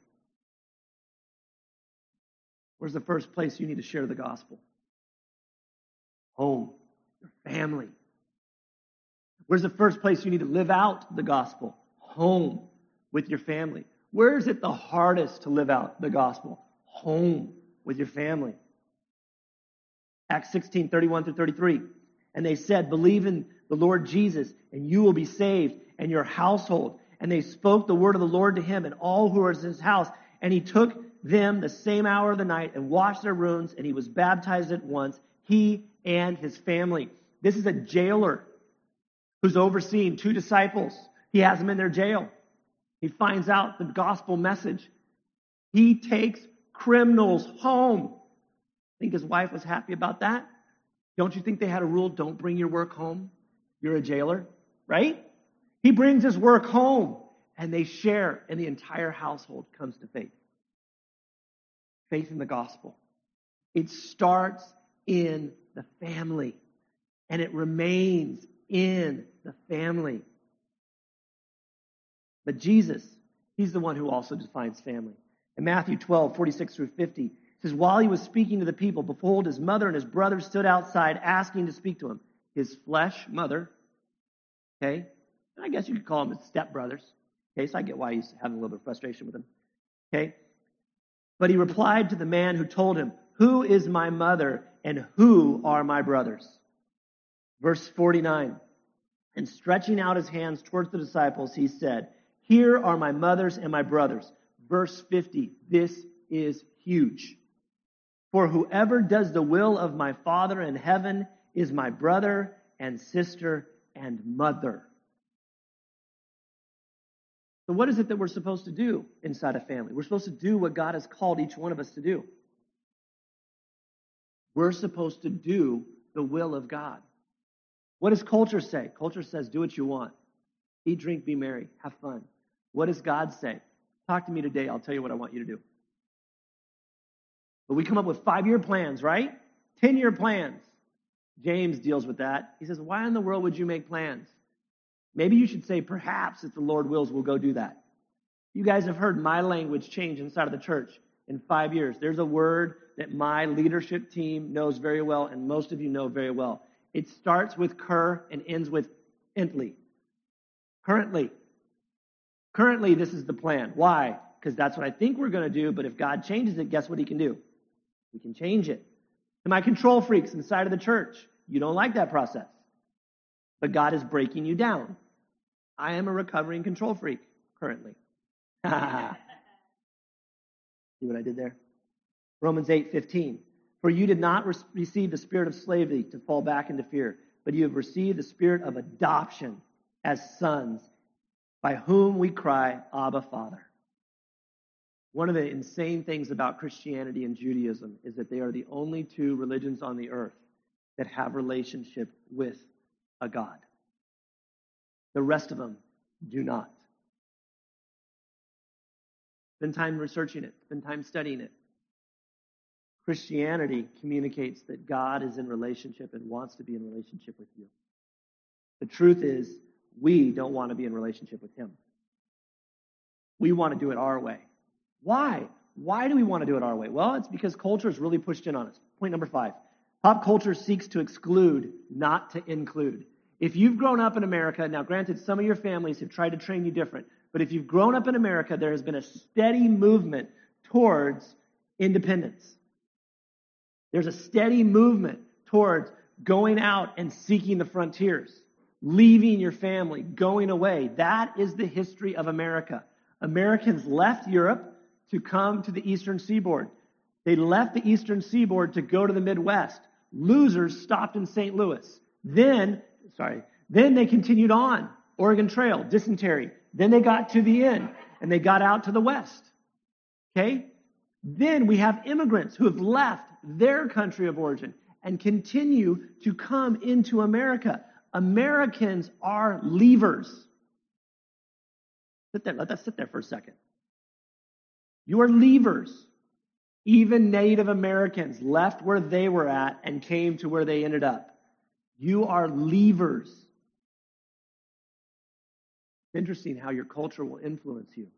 Where's the first place you need to share the gospel? Home. Your family. Where's the first place you need to live out the gospel? Home. With your family. Where is it the hardest to live out the gospel? Home with your family. Acts sixteen, thirty-one through thirty-three. And they said, believe in the Lord Jesus, and you will be saved, and your household. And they spoke the word of the Lord to him and all who were in his house. And he took them the same hour of the night and washed their wounds, and he was baptized at once, he and his family. This is a jailer who's overseeing two disciples. He has them in their jail. He finds out the gospel message. He takes criminals home. Think his wife was happy about that? Don't you think they had a rule, don't bring your work home? You're a jailer, right? He brings his work home, and they share, and the entire household comes to faith. Faith in the gospel. It starts in the family, and it remains in the family. But Jesus, he's the one who also defines family. In Matthew twelve, forty-six through fifty, it says, while he was speaking to the people, behold, his mother and his brothers stood outside asking to speak to him. His flesh mother, okay? I guess you could call them his stepbrothers. Okay, so I get why he's having a little bit of frustration with them. Okay? But he replied to the man who told him, who is my mother and who are my brothers? Verse forty-nine, and stretching out his hands towards the disciples, he said, here are my mothers and my brothers. Verse fifty, this is huge. For whoever does the will of my Father in heaven is my brother and sister and mother. So what is it that we're supposed to do inside a family? We're supposed to do what God has called each one of us to do. We're supposed to do the will of God. What does culture say? Culture says, do what you want. Eat, drink, be merry. Have fun. What does God say? Talk to me today. I'll tell you what I want you to do. But we come up with five-year plans, right? Ten-year plans. James deals with that. He says, why in the world would you make plans? Maybe you should say, perhaps, if the Lord wills, we'll go do that. You guys have heard my language change inside of the church in five years. There's a word that my leadership team knows very well, and most of you know very well. It starts with cur and ends with ently. Currently. Currently, this is the plan. Why? Because that's what I think we're going to do, but if God changes it, guess what he can do? He can change it. Am I control freaks inside of the church? You don't like that process. But God is breaking you down. I am a recovering control freak currently. See what I did there? Romans eight fifteen. For you did not re- receive the spirit of slavery to fall back into fear, but you have received the spirit of adoption as sons, by whom we cry, Abba, Father. One of the insane things about Christianity and Judaism is that they are the only two religions on the earth that have relationship with a God. The rest of them do not. Spend time researching it. Spend time studying it. Christianity communicates that God is in relationship and wants to be in relationship with you. The truth is, we don't want to be in relationship with him. We want to do it our way. Why? Why do we want to do it our way? Well, it's because culture is really pushed in on us. Point number five. Pop culture seeks to exclude, not to include. If you've grown up in America, now granted, some of your families have tried to train you different, but if you've grown up in America, there has been a steady movement towards independence. There's a steady movement towards going out and seeking the frontiers, leaving your family, going away. That is the history of America. Americans left Europe to come to the eastern seaboard. They left the eastern seaboard to go to the Midwest. Losers stopped in Saint Louis. Then, sorry, then they continued on. Oregon Trail, dysentery. Then they got to the end, and they got out to the west. Okay? Then we have immigrants who have left their country of origin and continue to come into America. Americans are leavers. Sit there, let that sit there for a second. You are leavers. Even Native Americans left where they were at and came to where they ended up. You are leavers. It's interesting how your culture will influence you.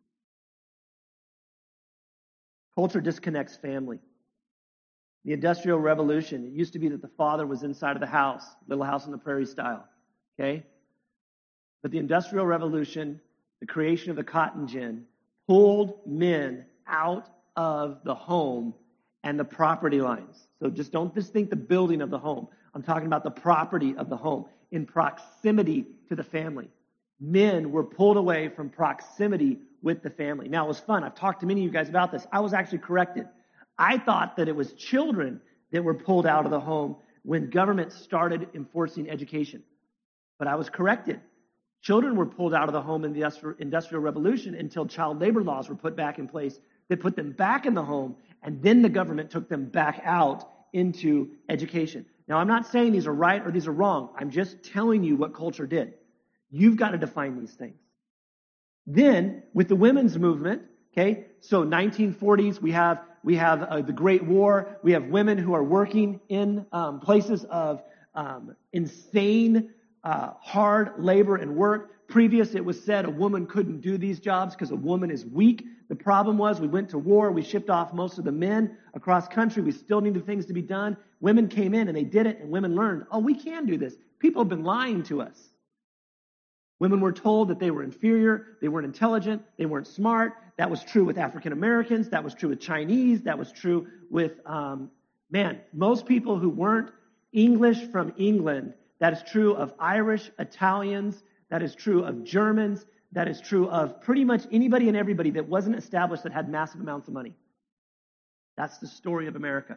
Culture disconnects family. The Industrial Revolution, it used to be that the father was inside of the house, Little House on the Prairie style, okay? But the Industrial Revolution, the creation of the cotton gin, pulled men out of the home and the property lines. So just don't just think the building of the home. I'm talking about the property of the home in proximity to the family. Men were pulled away from proximity with the family. Now, it was fun. I've talked to many of you guys about this. I was actually corrected. I thought that it was children that were pulled out of the home when government started enforcing education. But I was corrected. Children were pulled out of the home in the Industrial Revolution until child labor laws were put back in place that put them back in the home, and then the government took them back out into education. Now, I'm not saying these are right or these are wrong. I'm just telling you what culture did. You've got to define these things. Then, with the women's movement, okay, so nineteen forties, we have we have uh, the Great War. We have women who are working in um, places of um, insane, uh, hard labor and work. Previous, it was said a woman couldn't do these jobs because a woman is weak. The problem was we went to war. We shipped off most of the men across country. We still needed things to be done. Women came in and they did it, and women learned, oh, we can do this. People have been lying to us. Women were told that they were inferior, they weren't intelligent, they weren't smart. That was true with African Americans. That was true with Chinese. That was true with, um, man, most people who weren't English from England. That is true of Irish, Italians. That is true of Germans. That is true of pretty much anybody and everybody that wasn't established that had massive amounts of money. That's the story of America.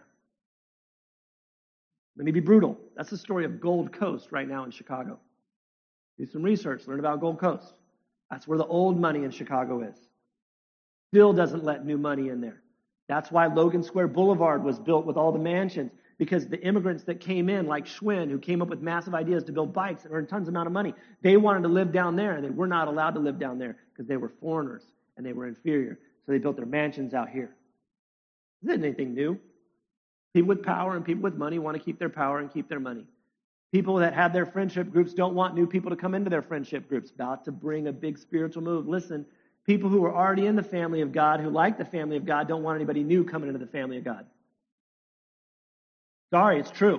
Let me be brutal. That's the story of Gold Coast right now in Chicago. Do some research, learn about Gold Coast. That's where the old money in Chicago is. Still doesn't let new money in there. That's why Logan Square Boulevard was built with all the mansions, because the immigrants that came in, like Schwinn, who came up with massive ideas to build bikes and earn tons of amount of money, they wanted to live down there, and they were not allowed to live down there because they were foreigners and they were inferior. So they built their mansions out here. This isn't anything new. People with power and people with money want to keep their power and keep their money. People that have their friendship groups don't want new people to come into their friendship groups. About to bring a big spiritual move. Listen, people who are already in the family of God, who like the family of God, don't want anybody new coming into the family of God. Sorry, it's true.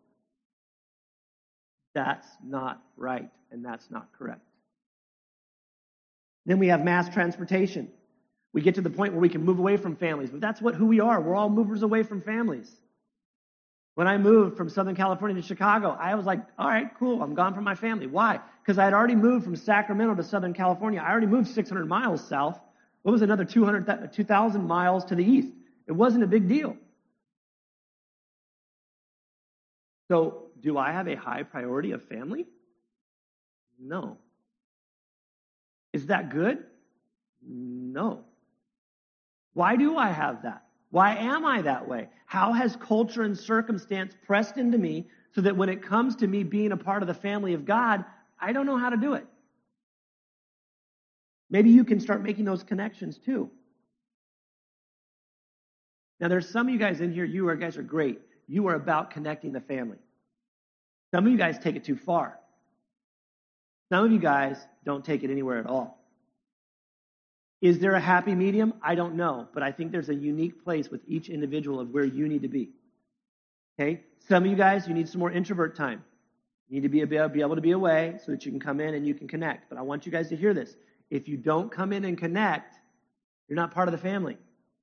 That's not right, and that's not correct. Then we have mass transportation. We get to the point where we can move away from families, but that's what who we are. We're all movers away from families. When I moved from Southern California to Chicago, I was like, all right, cool, I'm gone from my family. Why? Because I had already moved from Sacramento to Southern California. I already moved six hundred miles south. What was another two hundred, two thousand miles to the east? It wasn't a big deal. So, do I have a high priority of family? No. Is that good? No. Why do I have that? Why am I that way? How has culture and circumstance pressed into me so that when it comes to me being a part of the family of God, I don't know how to do it? Maybe you can start making those connections too. Now, there's some of you guys in here, you are, guys are great. You are about connecting the family. Some of you guys take it too far. Some of you guys don't take it anywhere at all. Is there a happy medium? I don't know, but I think there's a unique place with each individual of where you need to be. Okay? Some of you guys, you need some more introvert time. You need to be able, be able to be away so that you can come in and you can connect. But I want you guys to hear this. If you don't come in and connect, you're not part of the family.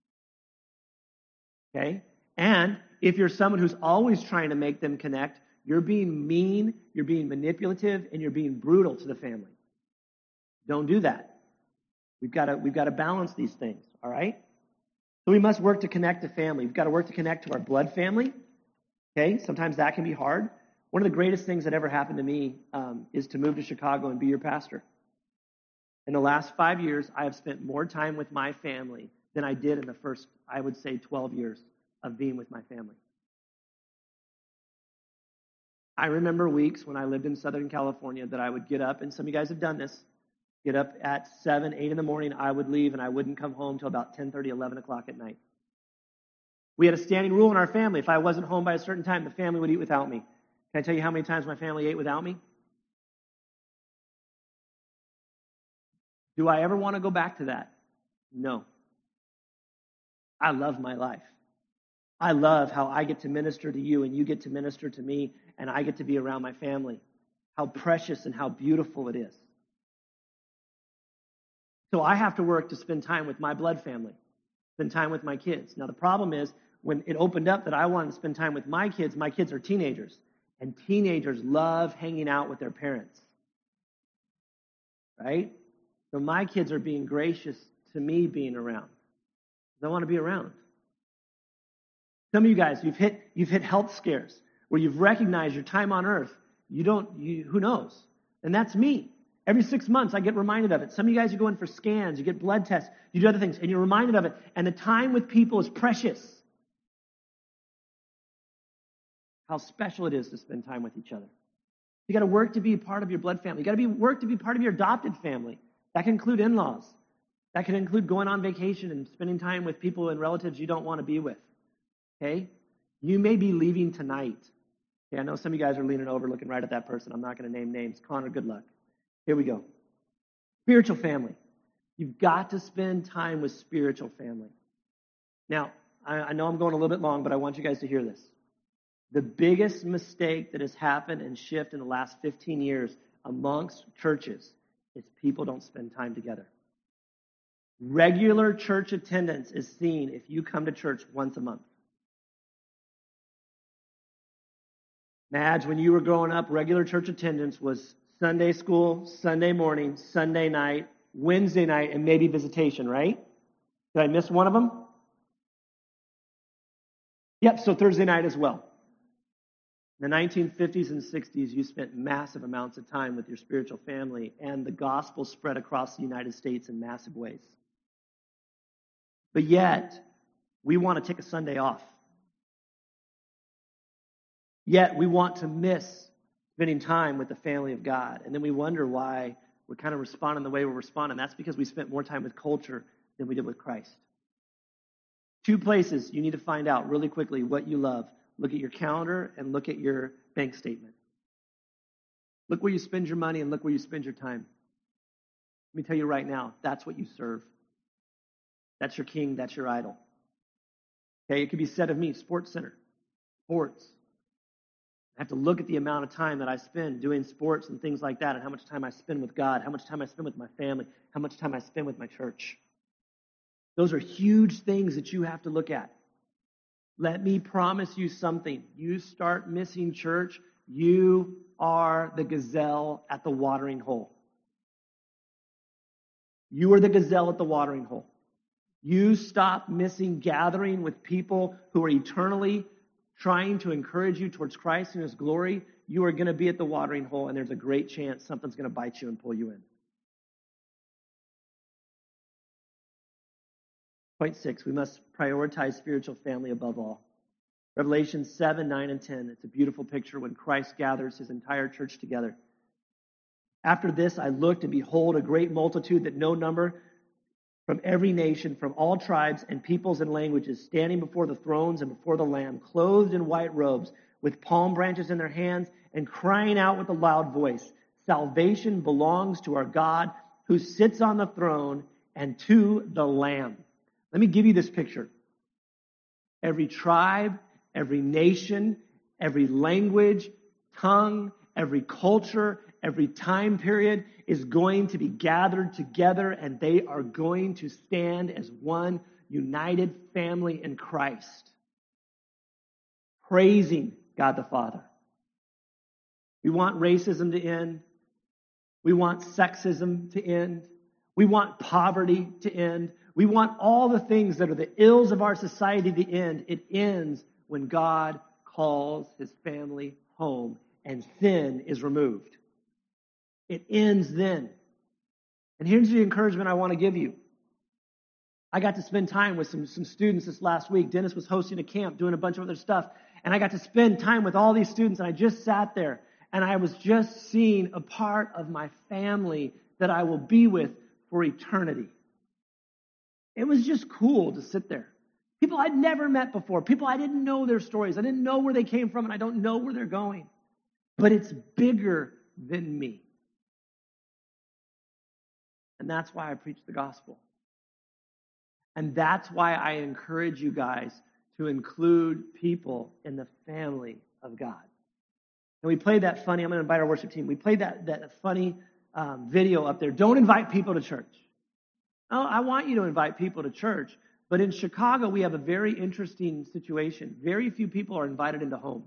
Okay? And if you're someone who's always trying to make them connect, you're being mean, you're being manipulative, and you're being brutal to the family. Don't do that. We've got to, we've got to balance these things, all right? So we must work to connect to family. We've got to work to connect to our blood family, okay? Sometimes that can be hard. One of the greatest things that ever happened to me um, is to move to Chicago and be your pastor. In the last five years, I have spent more time with my family than I did in the first, I would say, twelve years of being with my family. I remember weeks when I lived in Southern California that I would get up, and some of you guys have done this, get up at seven, eight in the morning, I would leave, and I wouldn't come home till about ten thirty, eleven o'clock at night. We had a standing rule in our family. If I wasn't home by a certain time, the family would eat without me. Can I tell you how many times my family ate without me? Do I ever want to go back to that? No. I love my life. I love how I get to minister to you and you get to minister to me and I get to be around my family. How precious and how beautiful it is. So I have to work to spend time with my blood family, spend time with my kids. Now the problem is when it opened up that I wanted to spend time with my kids, my kids are teenagers. And teenagers love hanging out with their parents. Right? So my kids are being gracious to me being around. I want to be around. Some of you guys, you've hit you've hit health scares where you've recognized your time on earth. You don't, you, who knows? And that's me. Every six months, I get reminded of it. Some of you guys, you go in for scans, you get blood tests, you do other things, and you're reminded of it. And the time with people is precious. How special it is to spend time with each other. You got to work to be part of your blood family. You got to be work to be part of your adopted family. That can include in-laws. That can include going on vacation and spending time with people and relatives you don't want to be with. Okay? You may be leaving tonight. Okay, I know some of you guys are leaning over looking right at that person. I'm not going to name names. Connor, good luck. Here we go. Spiritual family. You've got to spend time with spiritual family. Now, I, I know I'm going a little bit long, but I want you guys to hear this. The biggest mistake that has happened and shifted in the last fifteen years amongst churches is people don't spend time together. Regular church attendance is seen if you come to church once a month. Madge, when you were growing up, regular church attendance was Sunday school, Sunday morning, Sunday night, Wednesday night, and maybe visitation, right? Did I miss one of them? Yep, so Thursday night as well. In the nineteen fifties and sixties, you spent massive amounts of time with your spiritual family, and the gospel spread across the United States in massive ways. But yet, we want to take a Sunday off. Yet, we want to miss spending time with the family of God. And then we wonder why we're kind of responding the way we're responding. That's because we spent more time with culture than we did with Christ. Two places you need to find out really quickly what you love. Look at your calendar and look at your bank statement. Look where you spend your money and look where you spend your time. Let me tell you right now, that's what you serve. That's your king, that's your idol. Okay, it could be said of me, Sports Center, sports. I have to look at the amount of time that I spend doing sports and things like that and how much time I spend with God, how much time I spend with my family, how much time I spend with my church. Those are huge things that you have to look at. Let me promise you something. You start missing church, you are the gazelle at the watering hole. You are the gazelle at the watering hole. You stop missing gathering with people who are eternally trying to encourage you towards Christ and His glory, you are going to be at the watering hole, and there's a great chance something's going to bite you and pull you in. Point six, we must prioritize spiritual family above all. Revelation seven, nine, and ten. It's a beautiful picture when Christ gathers His entire church together. After this, I looked, and behold, a great multitude that no number, from every nation, from all tribes and peoples and languages, standing before the thrones and before the Lamb, clothed in white robes, with palm branches in their hands, and crying out with a loud voice, "Salvation belongs to our God, who sits on the throne, and to the Lamb." Let me give you this picture. Every tribe, every nation, every language, tongue, every culture, every time period is going to be gathered together, and they are going to stand as one united family in Christ, praising God the Father. We want racism to end. We want sexism to end. We want poverty to end. We want all the things that are the ills of our society to end. It ends when God calls His family home and sin is removed. It ends then. And here's the encouragement I want to give you. I got to spend time with some, some students this last week. Dennis was hosting a camp, doing a bunch of other stuff. And I got to spend time with all these students. And I just sat there. And I was just seeing a part of my family that I will be with for eternity. It was just cool to sit there. People I'd never met before. People I didn't know their stories. I didn't know where they came from. And I don't know where they're going. But it's bigger than me. And that's why I preach the gospel. And that's why I encourage you guys to include people in the family of God. And we played that funny, I'm going to invite our worship team. We played that, that funny um, video up there. Don't invite people to church. Oh, I want you to invite people to church. But in Chicago, we have a very interesting situation. Very few people are invited into homes.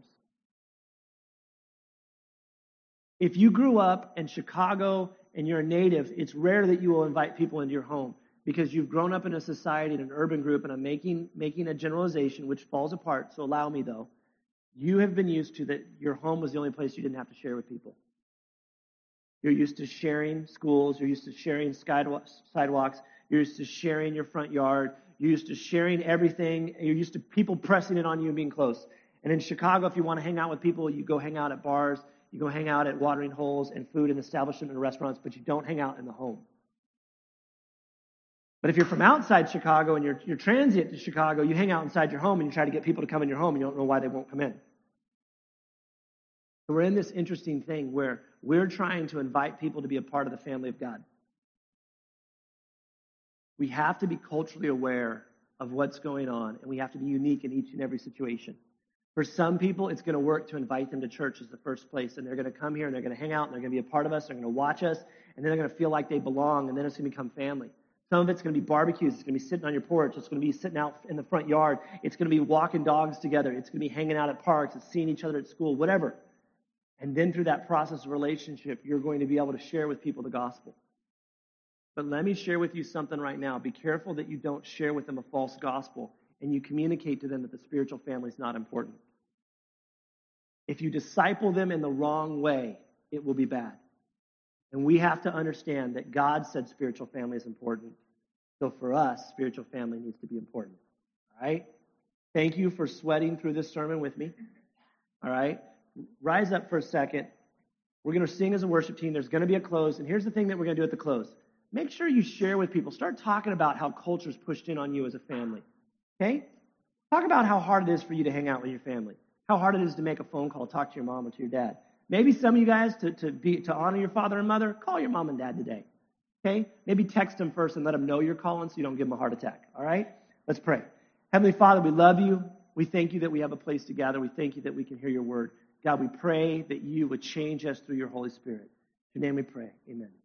If you grew up in Chicago and you're a native, it's rare that you will invite people into your home because you've grown up in a society, in an urban group, and I'm making, making a generalization which falls apart, so allow me though. You have been used to that your home was the only place you didn't have to share with people. You're used to sharing schools, you're used to sharing sidewalks, you're used to sharing your front yard, you're used to sharing everything, you're used to people pressing it on you and being close. And in Chicago, if you want to hang out with people, you go hang out at bars, you go hang out at watering holes and food and establishment and restaurants, but you don't hang out in the home. But if you're from outside Chicago and you're, you're transient to Chicago, you hang out inside your home and you try to get people to come in your home and you don't know why they won't come in. So we're in this interesting thing where we're trying to invite people to be a part of the family of God. We have to be culturally aware of what's going on, and we have to be unique in each and every situation. For some people, it's going to work to invite them to church as the first place, and they're going to come here, and they're going to hang out, and they're going to be a part of us, they're going to watch us, and then they're going to feel like they belong, and then it's going to become family. Some of it's going to be barbecues. It's going to be sitting on your porch. It's going to be sitting out in the front yard. It's going to be walking dogs together. It's going to be hanging out at parks. It's seeing each other at school, whatever. And then through that process of relationship, you're going to be able to share with people the gospel. But let me share with you something right now. Be careful that you don't share with them a false gospel and you communicate to them that the spiritual family is not important. If you disciple them in the wrong way, it will be bad. And we have to understand that God said spiritual family is important. So for us, spiritual family needs to be important. All right? Thank you for sweating through this sermon with me. All right? Rise up for a second. We're going to sing as a worship team. There's going to be a close. And here's the thing that we're going to do at the close. Make sure you share with people. Start talking about how culture's pushed in on you as a family. Okay? Talk about how hard it is for you to hang out with your family. How hard it is to make a phone call, talk to your mom or to your dad. Maybe some of you guys, to, to be to honor your father and mother, call your mom and dad today. Okay? Maybe text them first and let them know you're calling so you don't give them a heart attack. All right? Let's pray. Heavenly Father, we love you. We thank you that we have a place to gather. We thank you that we can hear your word. God, we pray that you would change us through your Holy Spirit. In your name we pray. Amen.